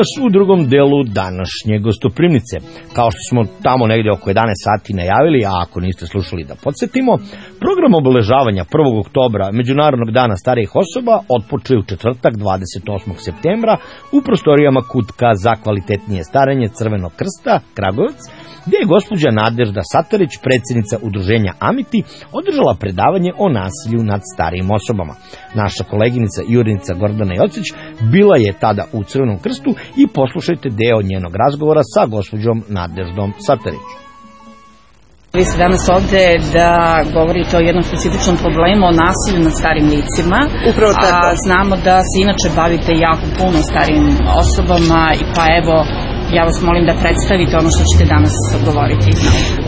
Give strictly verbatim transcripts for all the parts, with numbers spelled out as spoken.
vas u drugom delu današnje gostoprimnice. Kao što smo tamo negdje oko jedanaest sati najavili, a ako niste slušali da podsjetimo, program obeležavanja prvog oktobra, Međunarodnog dana starijih osoba, otpočeo u četvrtak dvadeset osmog septembra u prostorijama Kutka za kvalitetnije starenje Crvenog krsta, Kragujevac, gdje je gospođa Nadežda Satarić, predsjednica udruženja Amiti, održala predavanje o nasilju nad starijim osobama. Naša koleginica i urednica Gordana Jocić bila je tada u Crvenom krstu i poslušajte deo njenog razgovora sa gospođom Nadeždom Satarić. Vi ste danas ovdje da govorite o jednom specifičnom problemu, o nasilju nad starim licima. Upravo tako. A znamo da se inače bavite jako puno starim osobama, i pa evo, ja vas molim da predstavite ono što ćete danas govoriti. E,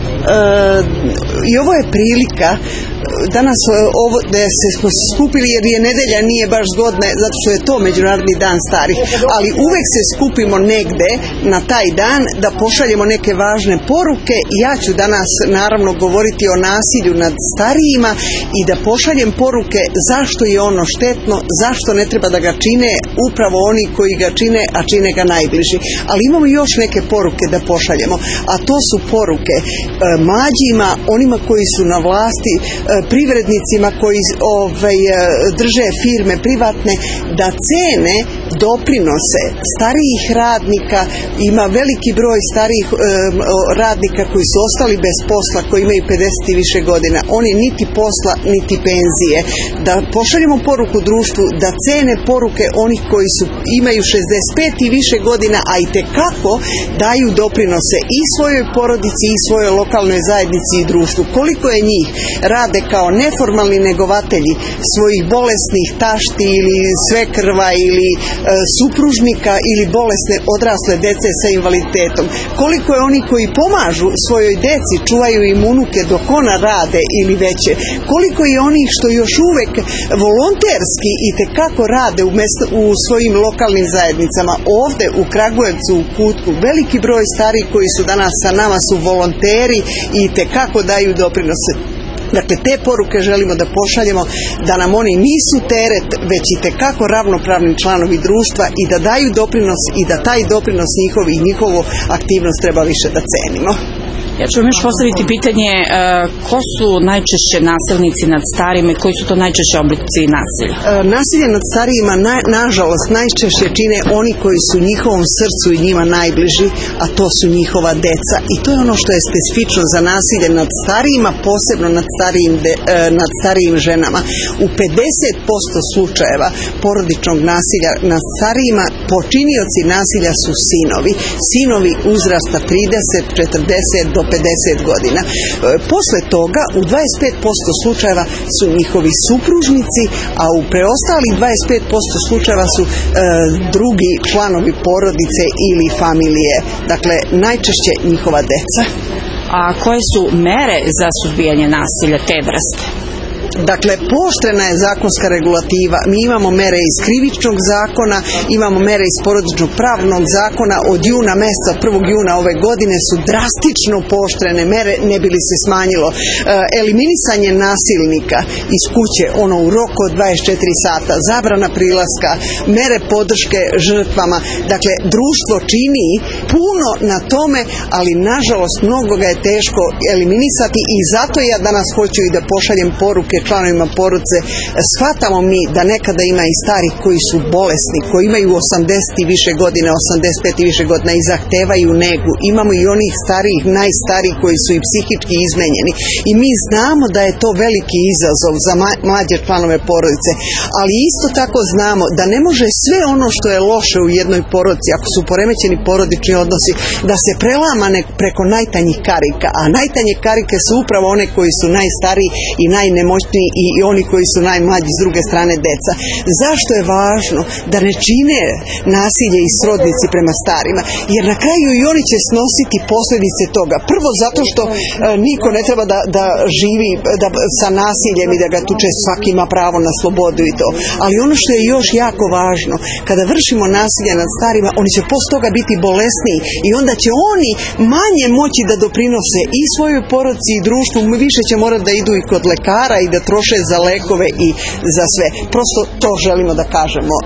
I ovo je prilika danas ovo, da se smo skupili, jer je nedelja nije baš zgodna zato što je to Međunarodni dan starih, ali uvek se skupimo negde na taj dan da pošaljemo neke važne poruke. Ja ću danas naravno govoriti o nasilju nad starijima i da pošaljem poruke zašto je ono štetno, zašto ne treba da ga čine upravo oni koji ga čine, a čine ga najbliži. Ali imamo još neke poruke da pošaljemo, a to su poruke e, mlađima, onima koji su na vlasti, e, privrednicima koji ovaj, drže firme privatne, da cene doprinose starijih radnika. Ima veliki broj starijih e, radnika koji su ostali bez posla, koji imaju pedeset i više godina. Oni niti posla, niti penzije. Da pošaljemo poruku društvu da cene poruke onih koji su imaju šezdeset pet i više godina, a i tekako daju doprinose i svojoj porodici i svojoj lokalnoj zajednici i društvu. Koliko je njih rade kao neformalni negovatelji svojih bolesnih tašti ili svekrva ili e, supružnika ili bolesne odrasle dece sa invaliditetom. Koliko je oni koji pomažu svojoj deci, čuvaju im unuke dok ona rade ili veće. Koliko je onih što još uvek volonterski i tekako rade u, mesto, u svojim lokalnim zajednicama. Ovde u Kragujevcu, u Kutku, veliki broj starih koji su danas sa nama su volonteri i tekako daju doprinose. Dakle, te poruke želimo da pošaljemo, da nam oni nisu teret, već i tekako ravnopravni članovi društva i da daju doprinos i da taj doprinos njihov i njihovu aktivnost treba više da cenimo. Ja ću vam još postaviti pitanje, uh, ko su najčešće nasilnici nad starima i koji su to najčešće oblici nasilja? E, nasilje nad starijima na, nažalost najčešće čine oni koji su njihovom srcu i njima najbliži, a to su njihova deca. I to je ono što je specifično za nasilje nad starijima, posebno nad starijim, de, e, nad starijim ženama. U pedeset posto slučajeva porodičnog nasilja nad starijima počinioci nasilja su sinovi. Sinovi uzrasta trideset, četrdeset do pedeset godina. E, posle toga u dvadeset pet posto slučajeva su njihovi supružnici, a u preostalih dvadeset pet posto slučajeva su e, drugi članovi porodice ili familije. Dakle, najčešće njihova deca. A koje su mere za suzbijanje nasilja te vrste? Dakle, pooštrena je zakonska regulativa. Mi imamo mere iz krivičnog zakona, imamo mere iz porodičnog pravnog zakona. Od juna meseca, prvog juna ove godine su drastično pooštrene mere, ne bi li se smanjilo. E, eliminisanje nasilnika iz kuće, ono u roku od dvadeset četiri sata, zabrana prilaska, mere podrške žrtvama. Dakle, društvo čini puno na tome, ali nažalost mnogo ga je teško eliminisati i zato ja danas hoću i da pošaljem poruke članovima porodice. Shvatamo mi da nekada ima i starih koji su bolesni, koji imaju osamdeset i više godina, osamdeset pet i više godina i zahtevaju negu. Imamo i onih starijih, najstarijih koji su i psihički izmenjeni. I mi znamo da je to veliki izazov za mlađe članove porodice, ali isto tako znamo da ne može sve ono što je loše u jednoj porodici, ako su poremećeni porodični odnosi, da se prelama preko najtanjih karika, a najtanje karike su upravo one koji su najstariji i najnemoćniji i oni koji su najmlađi, s druge strane deca. Zašto je važno da ne čine nasilje i srodnici prema starima? Jer na kraju i oni će snositi posljedice toga. Prvo zato što e, niko ne treba da, da živi da, sa nasiljem i da ga tuče, svaki ima pravo na slobodu i to. Ali ono što je još jako važno, kada vršimo nasilje nad starima, oni će posle toga biti bolesniji i onda će oni manje moći da doprinose i svojoj porodici i društvu, više će morati da idu i kod lekara i da troše za lekove i za sve. Prosto to želimo da kažemo.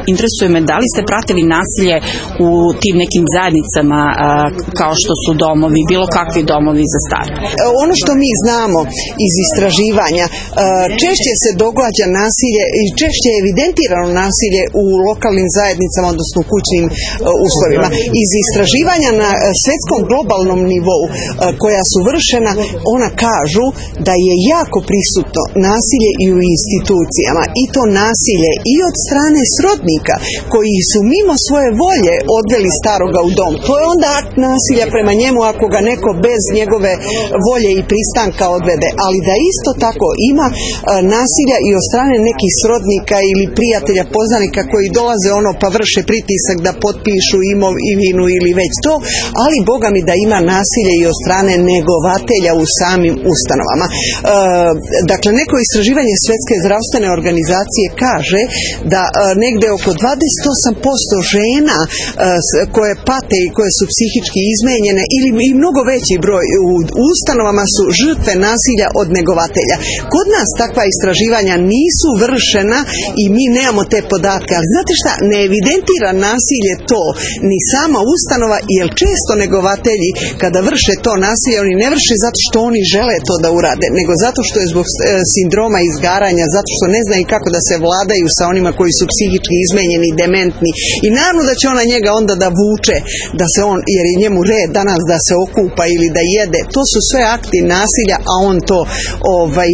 interesuje me da li ste pratili nasilje u tim nekim zajednicama kao što su domovi, bilo kakvi domovi za stare? Ono što mi znamo iz istraživanja, češće se događa nasilje i češće je evidentirano nasilje u lokalnim zajednicama, odnosno u kućnim uslovima. Iz istraživanja na svetskom globalnom nivou koja su vršena, ona kažu da je jako prisutno nasilje i u institucijama, i to nasilje i od strane srodnika koji su mimo svoje volje odveli staroga u dom. To je onda akt nasilja prema njemu ako ga neko bez njegove volje i pristanka odvede, ali da isto tako ima nasilja i od strane nekih srodnika ili prijatelja, poznanika koji dolaze ono pa vrše pritisak da potpišu imovinu ili već to, ali boga mi da ima nasilje i od strane negovatelja u samim ustanovama. E, dakle, neko istraživanje Svjetske zdravstvene organizacije kaže da e, negde oko dvadeset osam posto žena e, koje pate i koje su psihički izmenjene ili i mnogo veći broj u ustanovama su žrtve nasilja od negovatelja. Kod nas takva istraživanja nisu vršena i mi nemamo te podatke, ali znate šta, ne evidentira nasilje to ni sama ustanova, jer često negovatelji kada vrše to nasilje, oni ne vrše zato što oni žele to da urade, nego zato što je zbog sindroma izgaranja, zato što ne znaju kako da se vladaju sa onima koji su psihički izmenjeni, dementni, i naravno da će ona njega onda da vuče, da se on, jer je njemu red danas da se okupa ili da jede. To su sve akti nasilja, a on to ovaj,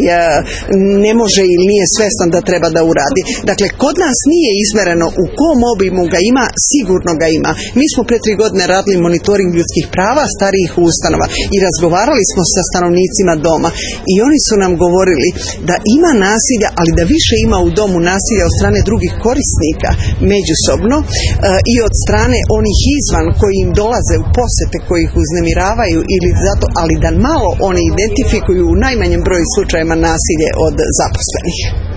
ne može ili nije svestan da treba da uradi. Dakle, kod nas nije izmereno u kom obimu ga ima, sigurno ga ima. Mi smo pre tri godine radili monitoring ljudskih prava starijih ustanova i razgovarali smo sa stanovnicima doma i oni su nam govorili da ima nasilja, ali da više ima u domu nasilja od strane drugih korisnika međusobno e, i od strane onih izvan koji im dolaze u posete, koji ih uznemiravaju ili zato, ali da malo oni identifikuju u najmanjem broju slučajeva nasilje od zaposlenih.